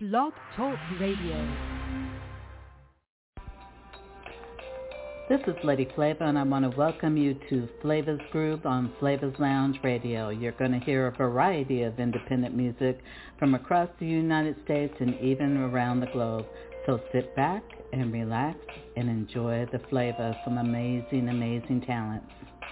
Blog Talk Radio. This is Lady Flava, and I want to welcome you to Flava's Groove on Flava's Lounge Radio. You're going to hear a variety of independent music from across the United States and even around the globe. So sit back and relax and enjoy the flavor of some amazing, amazing talents.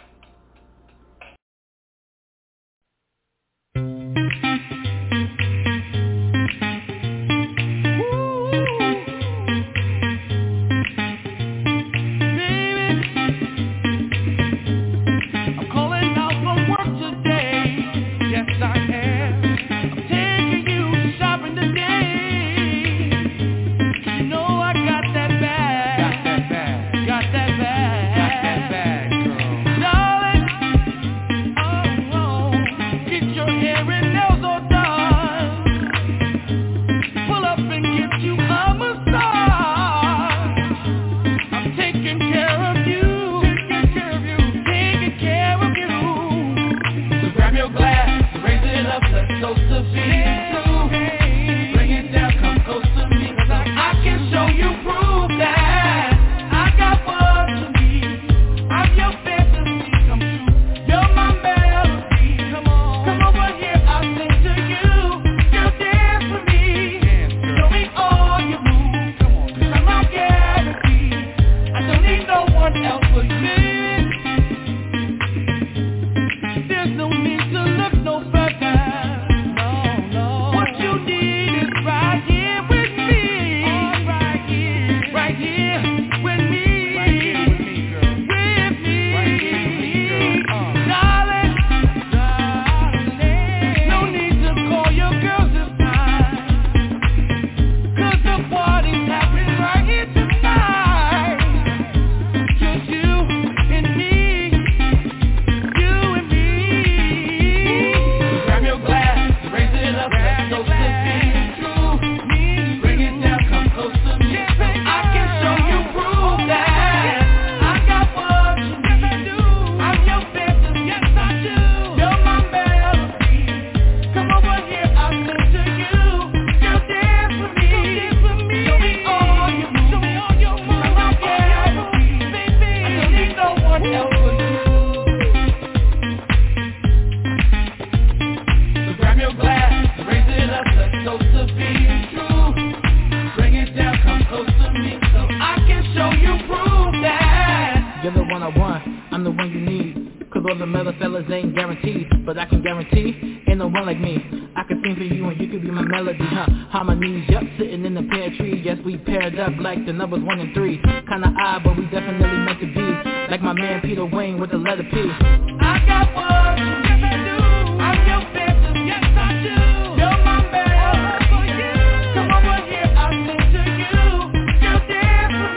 Like the numbers 1 and 3, kinda odd, but we definitely meant to be. Like my man Peter Wayne with the letter P. I got what you yes I do. I'm your best, yes I do. You're my best for you. Come over here, I'll sing to you. You're there for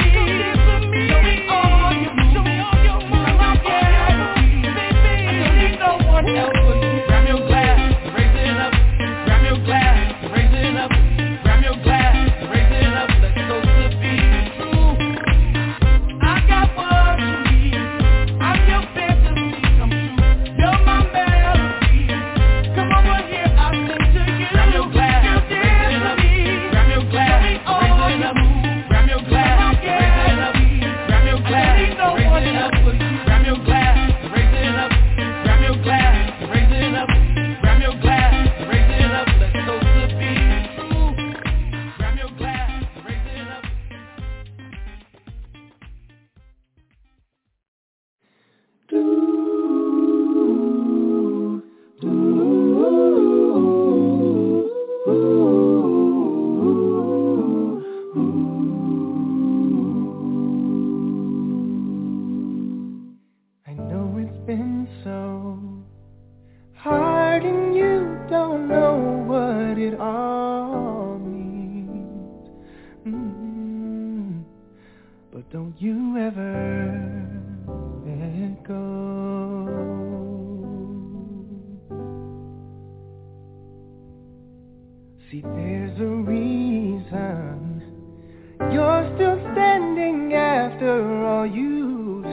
me. Show me all you move. Show me all your moves. Yeah, baby. I don't need no one else but you. Grab your glass, raise it up. Grab your glass, raise it up. Grab your glass, raise it up. Let's go. See, there's a reason you're still standing after all you've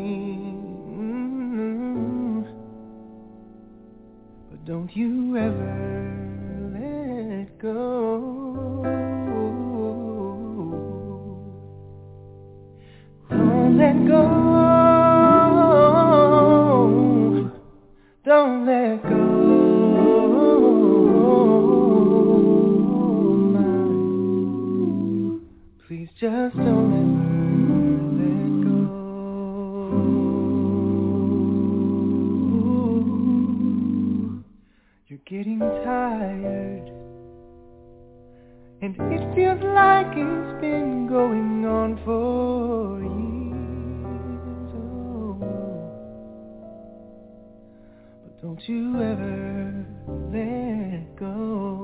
seen. But don't you ever let go. Just don't ever let go. You're getting tired, and it feels like it's been going on for years. But don't you ever let go.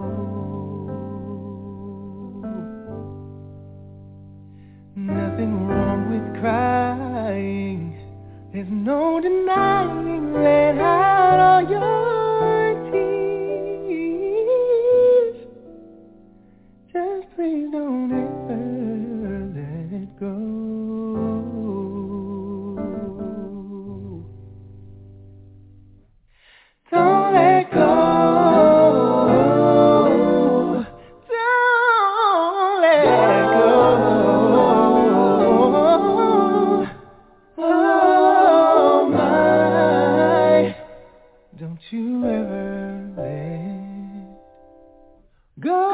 Nothing wrong with crying. There's no denying. Let out all your tears. Just please don't ever let go. Don't let go. Don't let go. Oh my, don't you ever let go.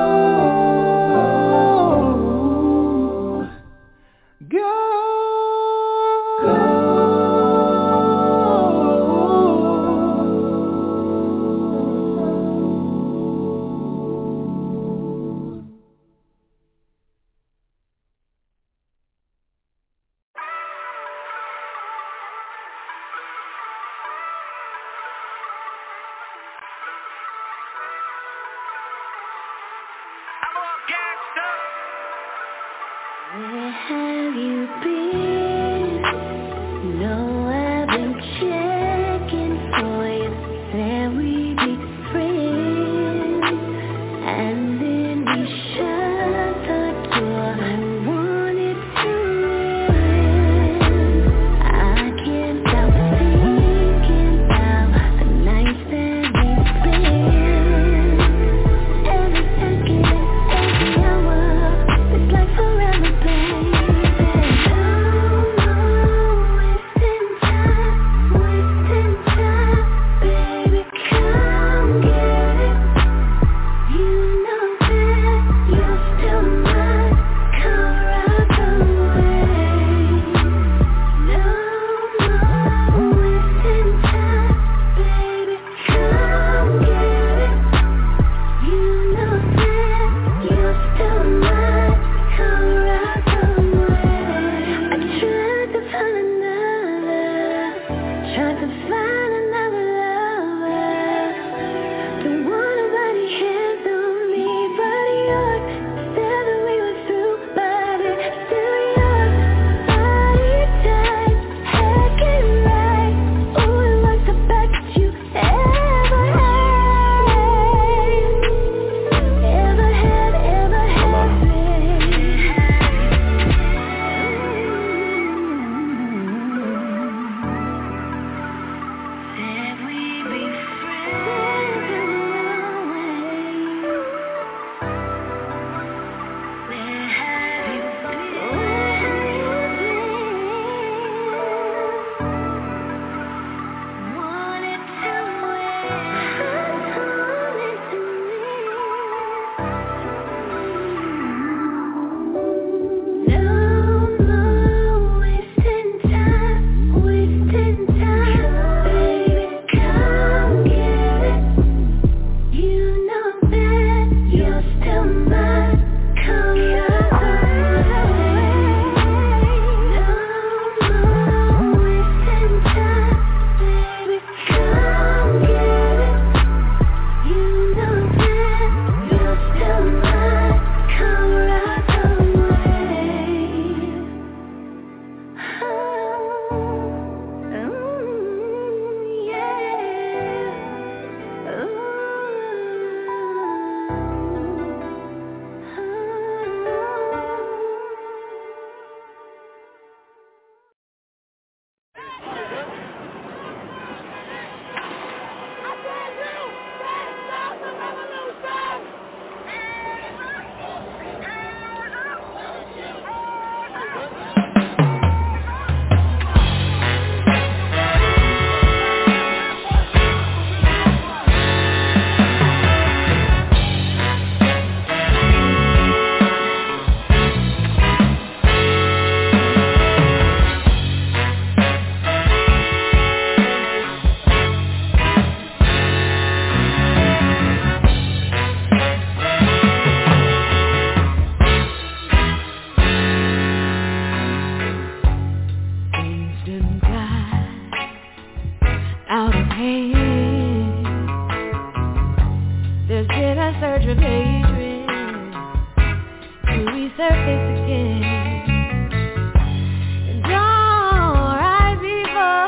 Where have you been? No, I've been checking for you. Said we'd be friends, and then we shut the door. Wanted to win. I can't stop thinking about the nights that we spent. Every second, every hour, it's like forever, baby. Don't know it's in surface again. And all right before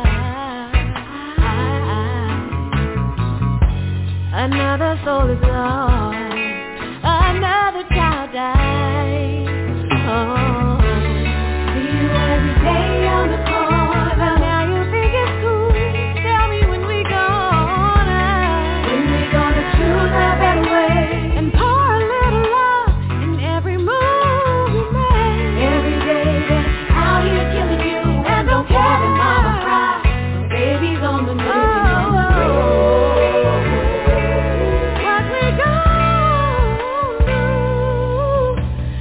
another soul is lost, another child dies. Oh, see you every day on the corner. Now you think it's cool. Tell me when we gonna choose a better way and pour a little love in every move we make. Every day they're out here killing you and don't care that mama cries. Baby's on the move. What we gonna do?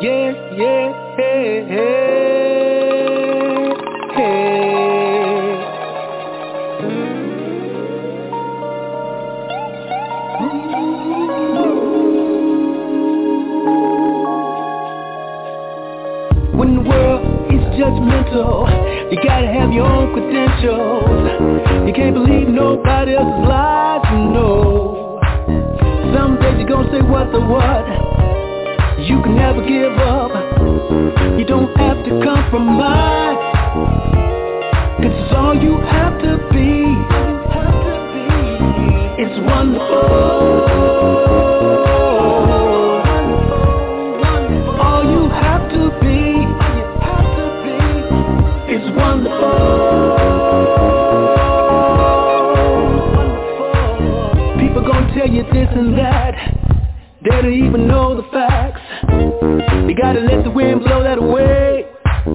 When the world is judgmental, you gotta have your own credentials. You can't believe nobody else's lies, you know. Some days you're gonna say what the what. You can never give up. You don't have to compromise, 'cause it's all you have to be. It's wonderful. All you have to be. It's wonderful. People gonna tell you this and that. They don't even know the facts. You gotta let the wind blow that away.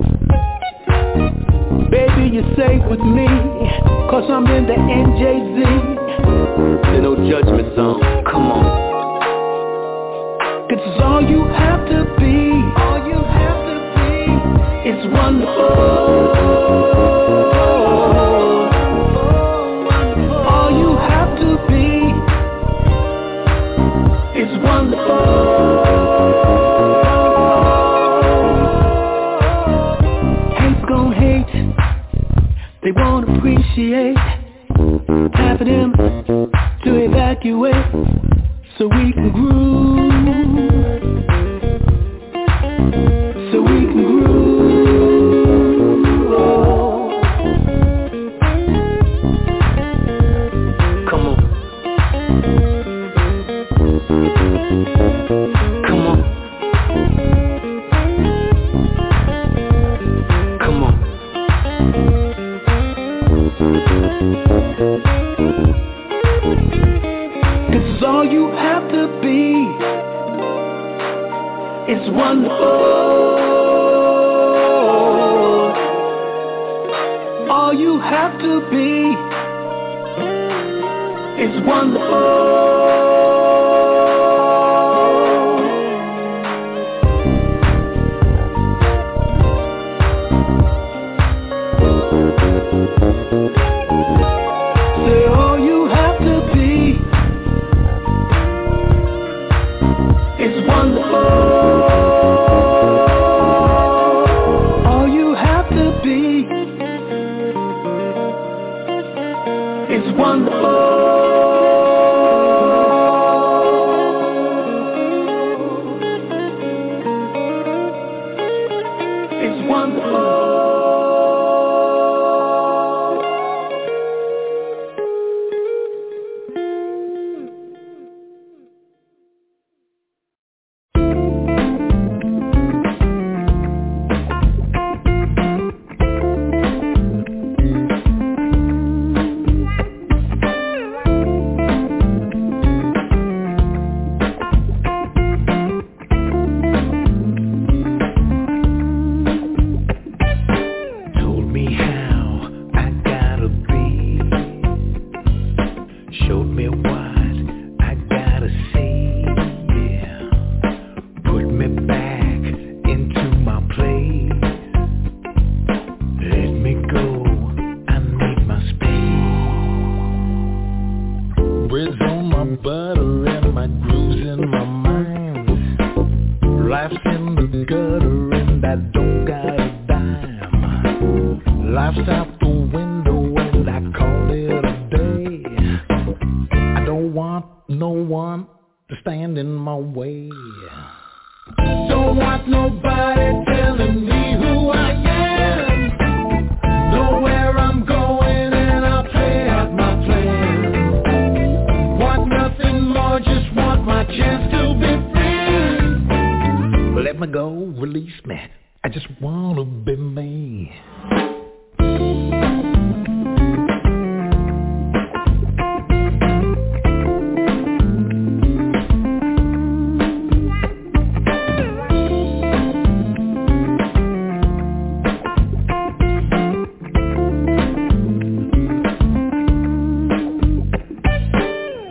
Baby, you're safe with me, 'cause I'm in the NJZ. The No Judgment Zone, come on. 'Cause it's all you have to be. All you have to be. It's wonderful. All you have to be. It's wonderful. Hate's gon' hate. They won't appreciate. Time for them to evacuate so we can groove. So we can groove. Oh. Come on. Come on. Come on. 'Cause it's all you have to be. It's wonderful. All you have to be. It's wonderful. Say all you have to be. It's wonderful. All you have to be. It's wonderful. It's wonderful.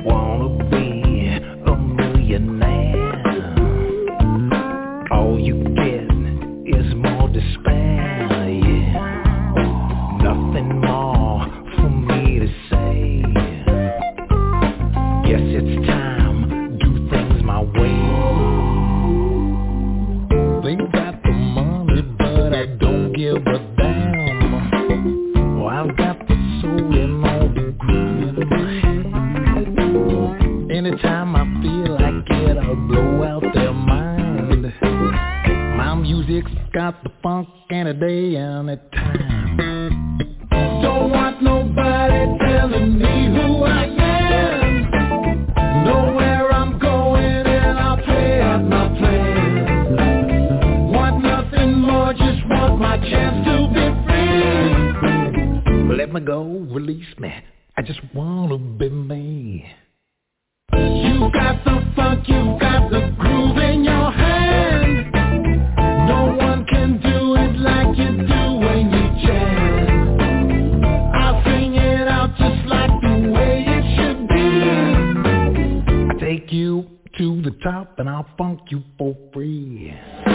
All you got the funk any day and any time. Don't want nobody telling me who I am. Know where I'm going and I'll play out my plan. Want nothing more, just want my chance to be free. Let me go, release me, I just wanna be me. You got the funk, you got the groove in your hand. No one can do it like you do when you jam. I'll sing it out just like the way it should be. I take you to the top and I'll funk you for free.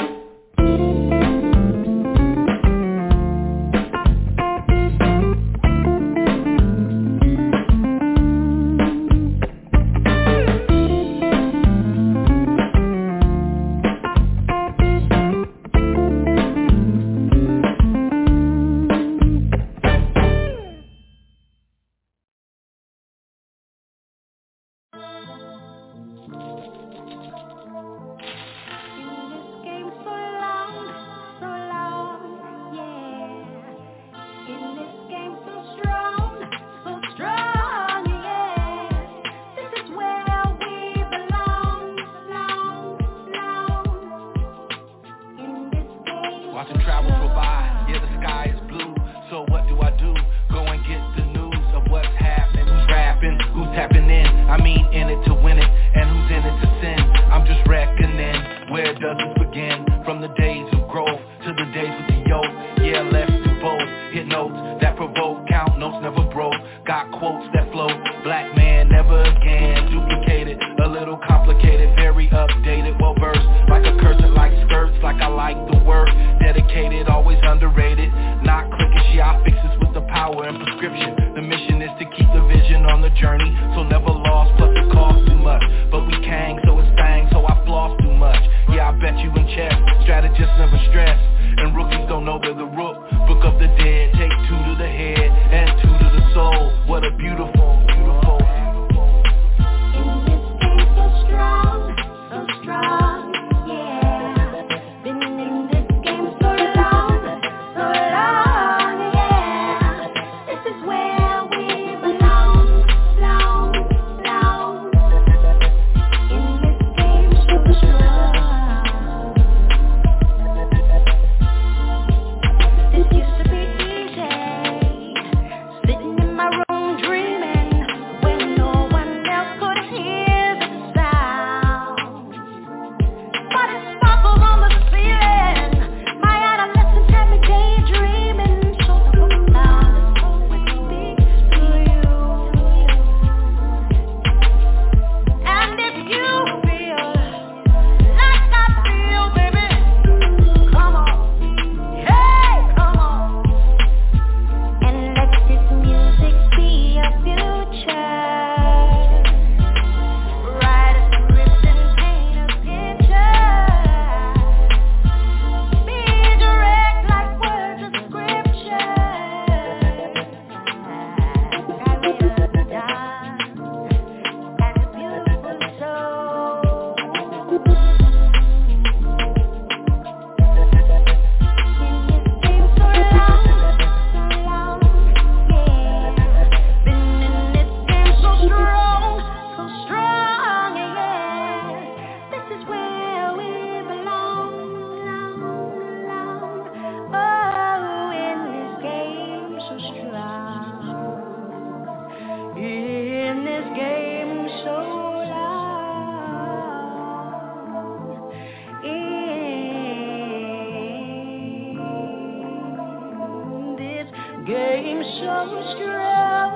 Game so strong,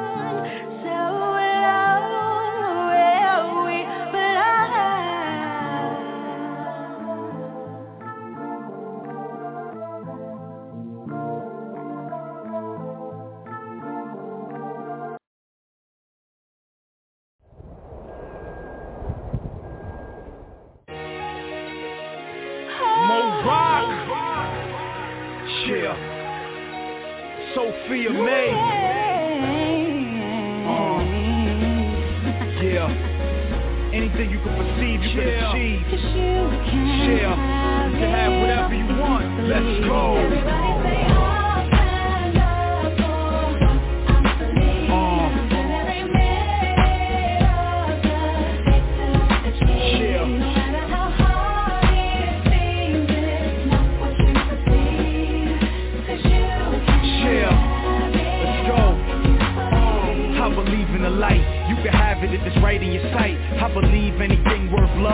so long, where we belong. Mo Rock, yeah. Sophia May. Yeah. Anything you can perceive, you can achieve. Yeah. You can have whatever you want.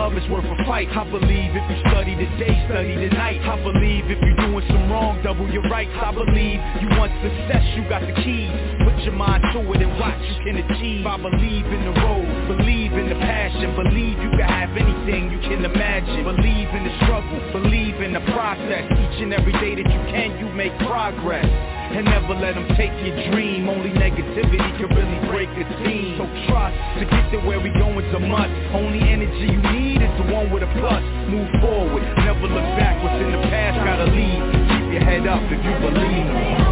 love is worth a fight. I believe if you study the day, study the night. I believe if you're doing some wrong, double your rights. I believe you want success, you got the keys. Put your mind to it and watch you can achieve. I believe in the road, believe in the passion. Believe you can have anything you can imagine. Believe in the struggle, believe in the process. Each and every day that you can, you make progress. And never let them take your dream. Only negativity can really break a team. So trust, to get to where we going's a must. Only energy you need is the one with a plus. Move forward, never look back. What's in the past gotta leave. Keep your head up if you believe.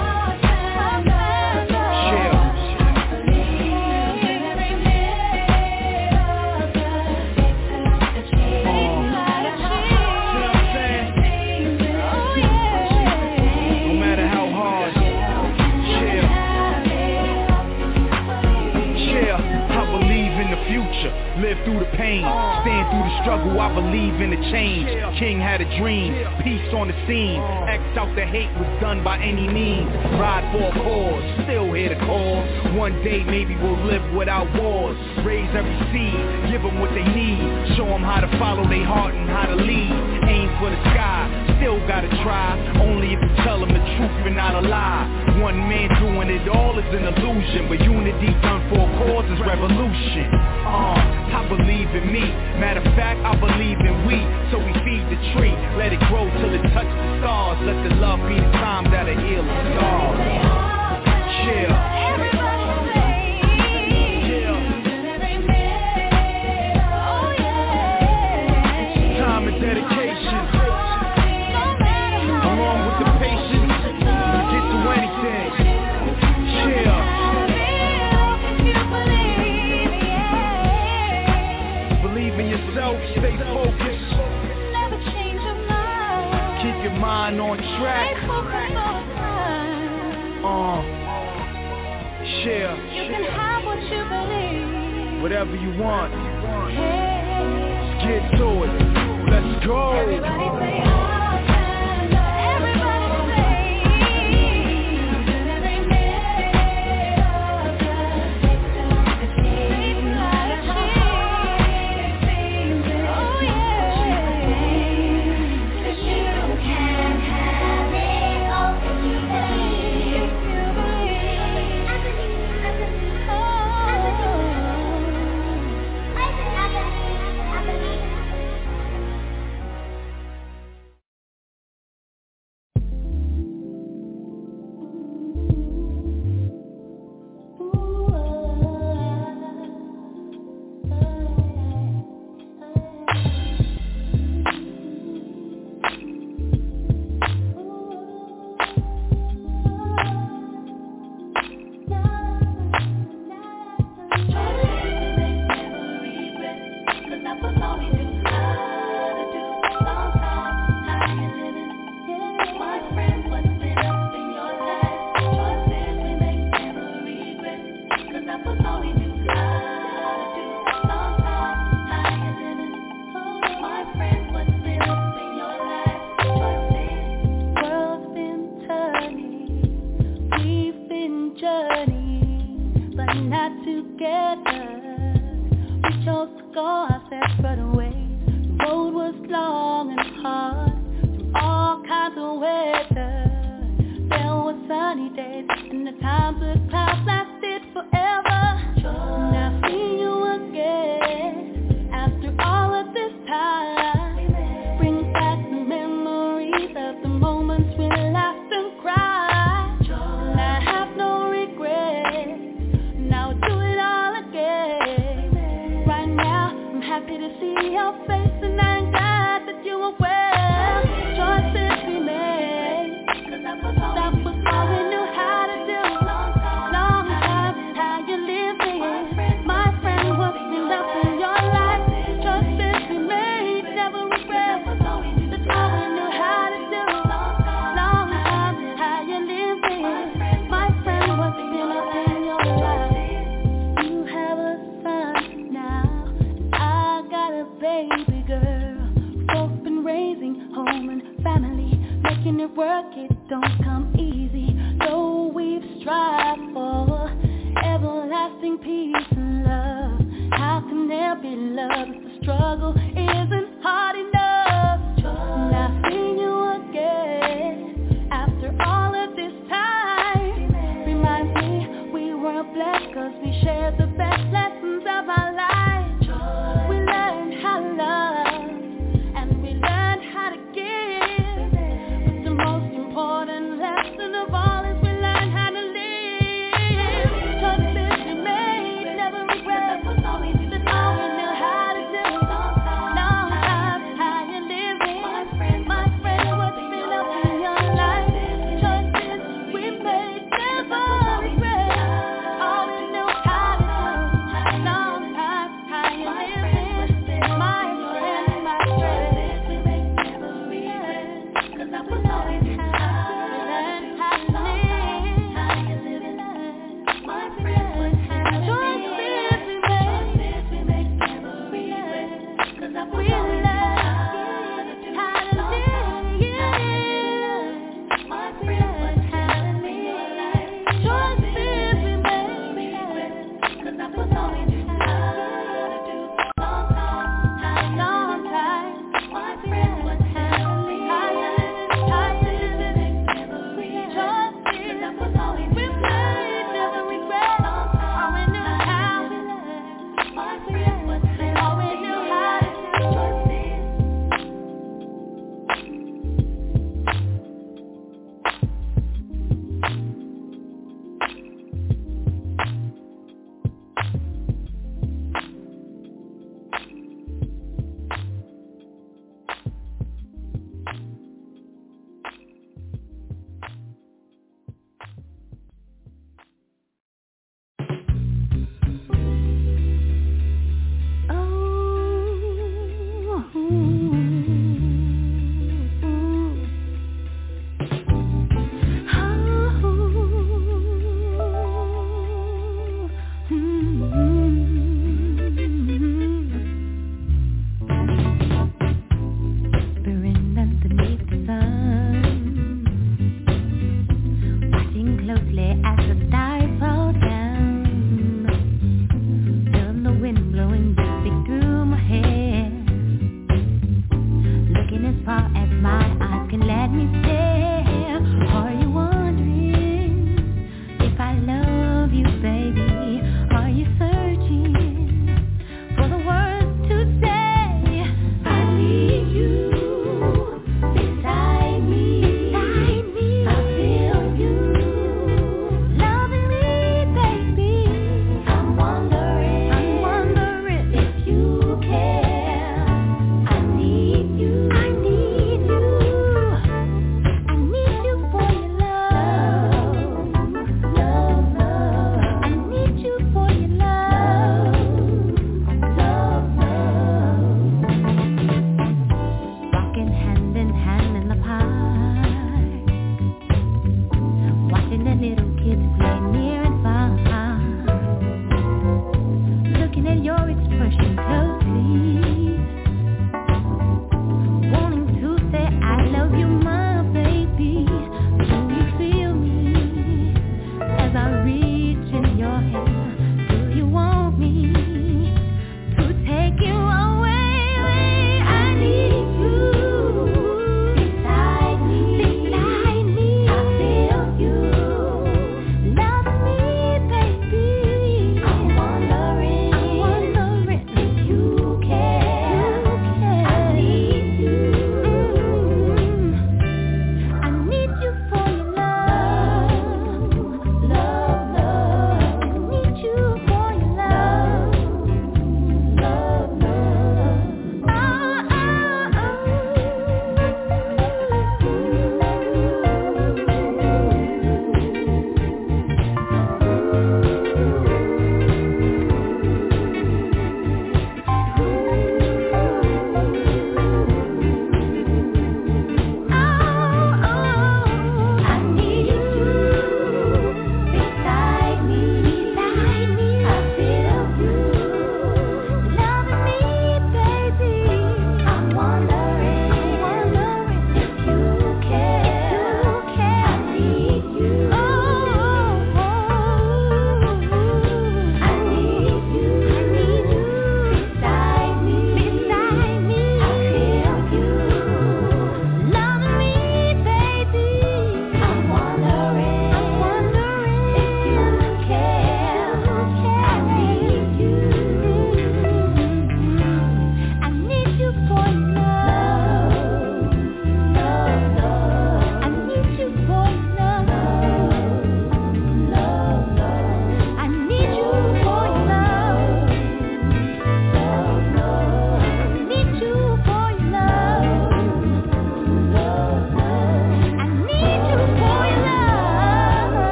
Chill. Live through the pain, stand through the struggle, I believe in the change. King had a dream, peace on the scene. X out the hate was done by any means. Ride for a cause, still hear the call. One day maybe we'll live without wars. Raise every seed, give them what they need. Show them how to follow their heart and how to lead. Aim for the sky, still gotta try. Only if you tell them the truth and not a lie. One man doing it all is an illusion, but unity done for a cause is revolution. I believe in me, matter of fact, I believe in we. So we feed the tree, let it grow till it touch the stars. Let the love be the time that'll heal the scars. Chill. Time and dedication, along with the patience, to get through anything. Chill. Yourself, stay focused. Never change your mind. Keep your mind on track. Share. You can have what you believe. Whatever you want. Hey. Let's get to it. Let's go. Everybody say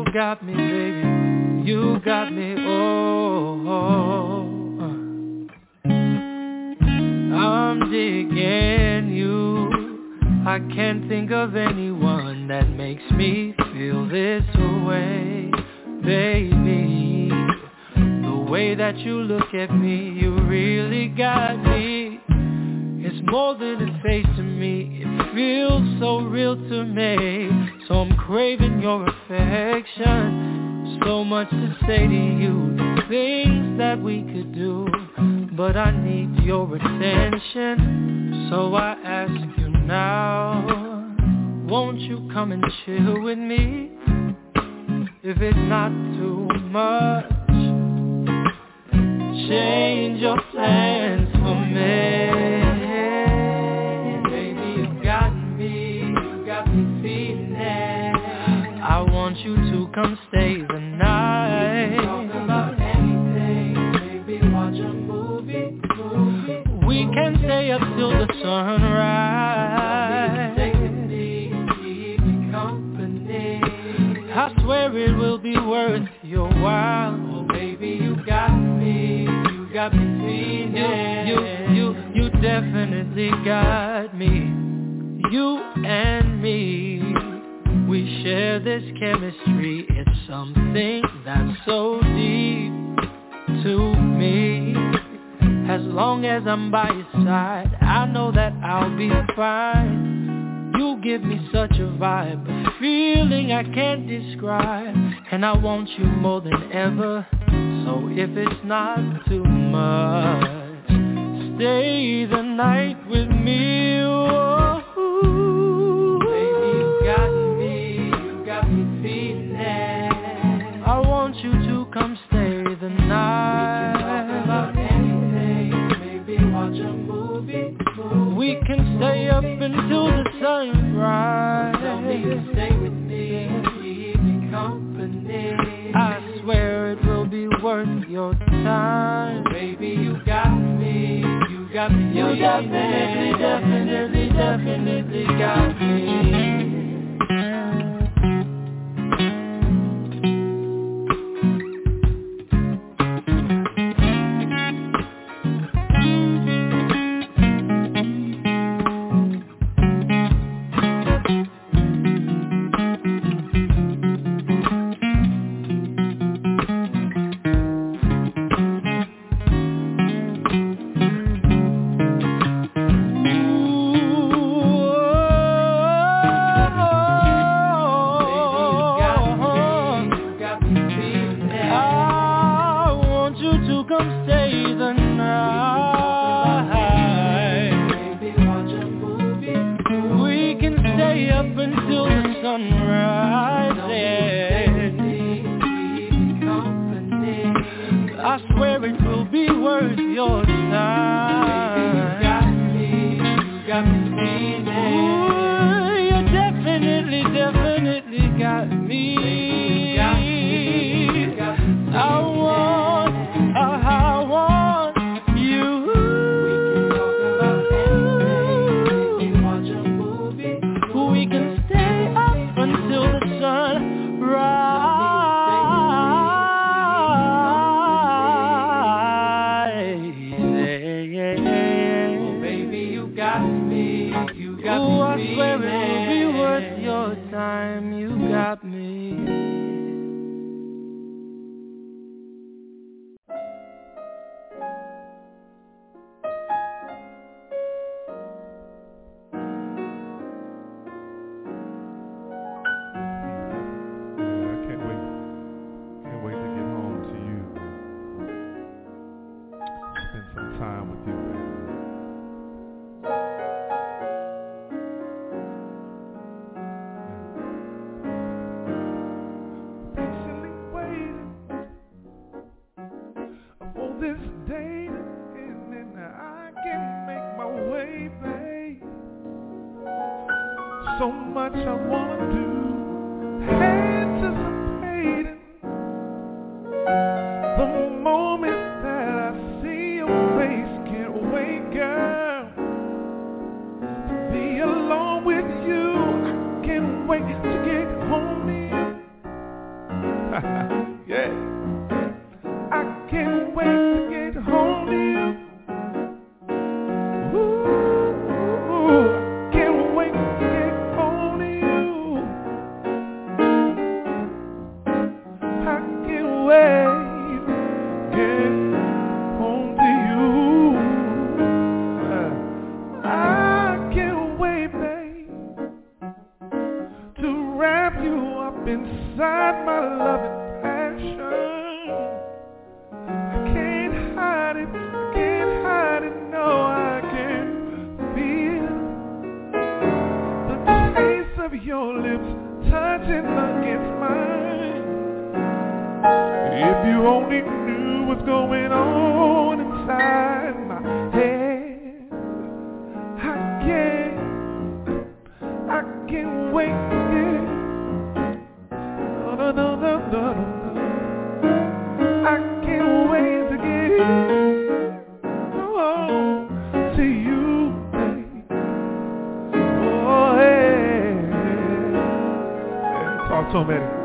got me, baby. You got me, oh. I'm digging you. I can't think of anyone that makes me feel this way, baby. The way that you look at me, you really got me. It's more than a face to me, it feels so real to me. So I'm craving your affection, so much to say to you, the things that we could do. But I need your attention, so I ask you now, won't you come and chill with me? If it's not too much, change your plans for me. Baby, you got me feeling it. I want you to come stay the night. Talk about anything, maybe watch a movie. We can stay up till the sunrise. Stay with me, keep me company. I swear it will be worth your while. Oh baby, you got me feeling. You definitely got me. You and me, we share this chemistry. It's something that's so deep to me. As long as I'm by your side, I know that I'll be fine. You give me such a vibe, a feeling I can't describe. And I want you more than ever. So if it's not too much, stay the night with me. Oh, baby, you got me feeling it. I want you to come stay the night. We can talk about anything, maybe watch a movie. We can stay up until the sunrise. Tell me to stay with me, keep me company. I swear it will be worth your time. Baby, you got me. You definitely got me. Wait to get home to you. inside my loving passion. I can't hide it, no, I can feel the taste of your lips touching against mine. If you only knew what's going on inside my head, I can't wait to get no. I can't wait to get to you, babe. Oh, hey. Talk to him, Eddie.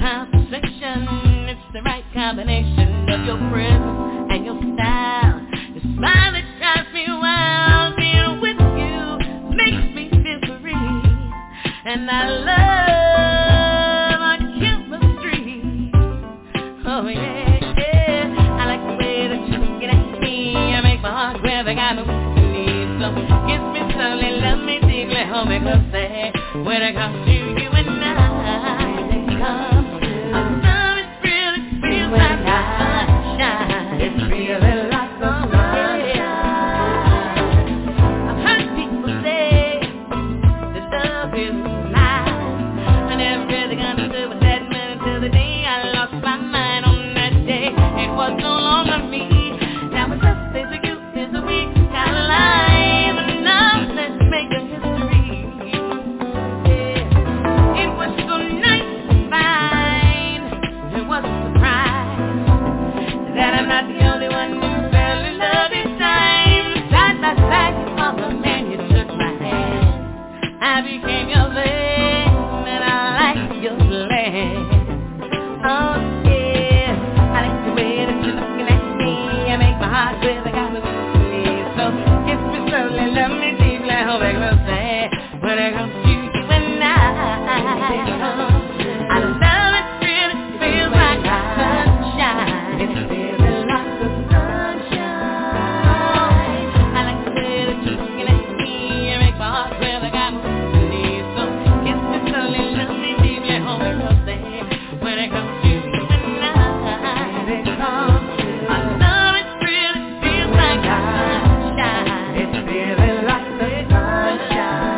Combination of your presence and your style. smile that drives me wild. Being with you makes me feel free, and I love our chemistry. Oh yeah, yeah. I like the way that you look at me. I make my heart grab. I got no need. So kiss me slowly, love me deeply, hold me closely. When it comes to you and I, when it comes to our love, it really feels like sunshine. It's really like sunshine. I've heard people say that love is blind. I never really understood what that meant until the day I lost my mind. On that day, it was no longer me. Now it's just there's a you, there's a we, got a life, and now let's make a history. Yeah. It was so nice to find it was a surprise that I'm not the only one who fell in love this time. Side by side, you saw the man, you took my hand. I became your man, and I like your land. Oh yeah, I like the way that you're looking at me. I make my heart feel like I'm with so kiss me slowly, love me deeply, hold me closely. When it comes to you and I love it really feels like sunshine. It feels like the sunshine. I like the way that you're looking at me. I make my heart feel like I'm with so kiss me slowly, love me deeply, hold me closely. When it comes to you and I love it really feels like sunshine. It's feeling like the sunshine.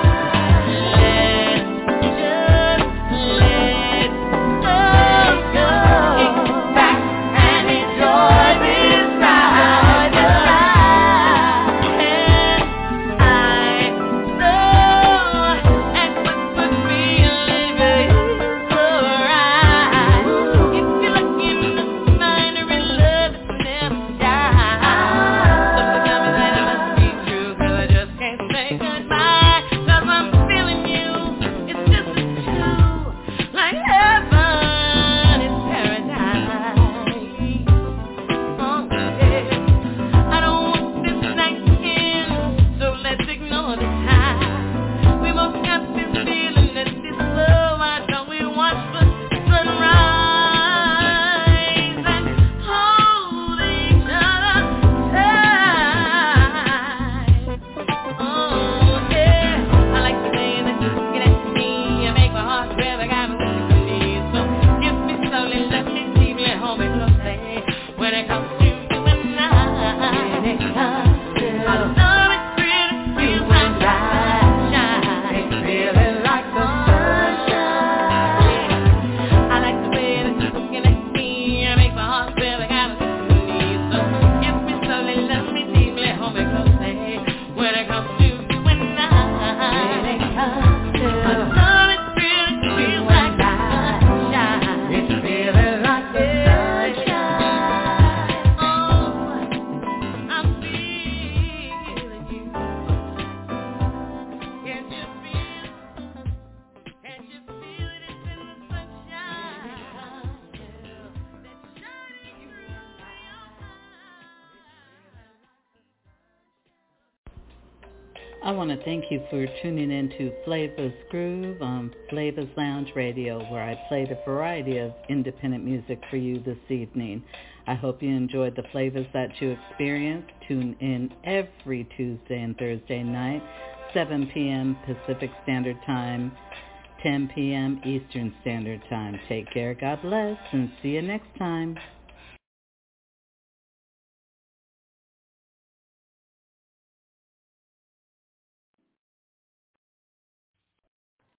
Kick back and enjoy this ride. I know and what feeling is alright. If you're lucky enough to find her in love, it's never die. Something tells me that it must be true, 'cause I just can't say goodbye. 'Cause I'm feeling you, it's just the two, like heaven is paradise. Oh yeah, I don't want this night to end, so let's ignore the time. We both got this feeling that this love, why don't we watch the sunrise and hold each other tight. Oh yeah, I like the way that you're looking at me. I make my heart grab, I got me with so kiss me slowly, love me deeply, hold me closely. When it comes to you and I love it really feels like sunshine. It's feeling like the sunshine. I like the way that you're looking at me. I make my heart feel like I'm so kiss me slowly, love me deeply, hold me closely. When it comes to you and I love it really feels like sunshine. It's feeling like the sunshine. Oh, I'm feeling you. Can't you feel it? Can't you feel it? It's in the sunshine. That's shining through your I want to thank you for tuning in to Flavors Groove on Flavors Lounge Radio, where I played a variety of independent music for you this evening. I hope you enjoyed the flavors that you experienced. Tune in every Tuesday and Thursday night, 7 p.m. Pacific Standard Time, 10 p.m. Eastern Standard Time. Take care, God bless, and see you next time.